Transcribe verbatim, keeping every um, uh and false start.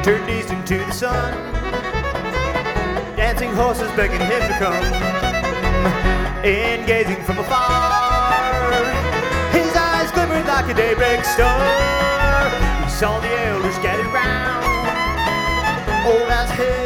turned east into the sun. Dancing horses begging him to come, and gazing from afar, his eyes glimmered like a daybreak star. He saw the elders gathered round, old as hell.